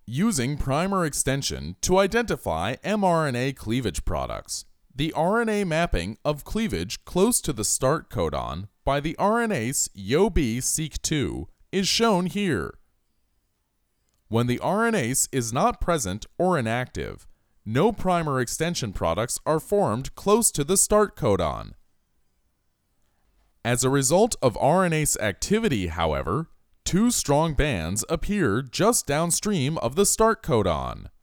Using primer extension to identify mRNA cleavage products, the RNA mapping of cleavage close to the start codon by the RNase YOB-Seq2 is shown here. When the RNase is not present or inactive, no primer extension products are formed close to the start codon. As a result of RNase activity, however, two strong bands appear just downstream of the start codon.